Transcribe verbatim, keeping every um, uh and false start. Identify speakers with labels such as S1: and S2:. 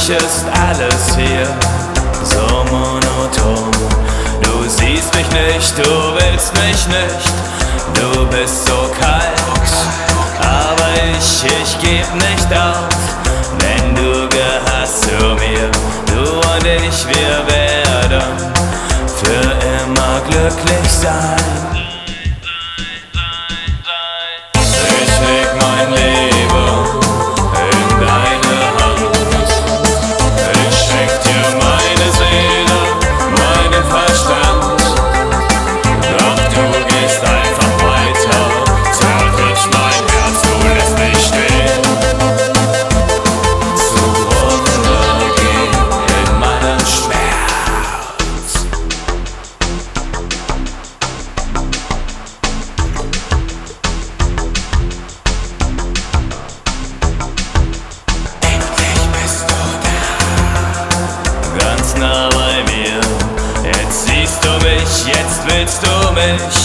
S1: mich ist alles hier so monoton. Du siehst mich nicht, du willst mich nicht, du bist so kalt, aber ich, ich geb nicht auf, wenn du gehörst zu mir. Du und ich, wir werden für immer glücklich sein. Ich leg mein Leben in deine Hand, ich schenk dir meine Seele, meinen Verstand, doch du gehst einfach weiter, zertrittst mein Herz, du lässt mich stehen. Zugrunde gehen in meinem Schmerz. Endlich bist du da, ganz nah bei mir. Jetzt siehst du mich, jetzt willst du mich.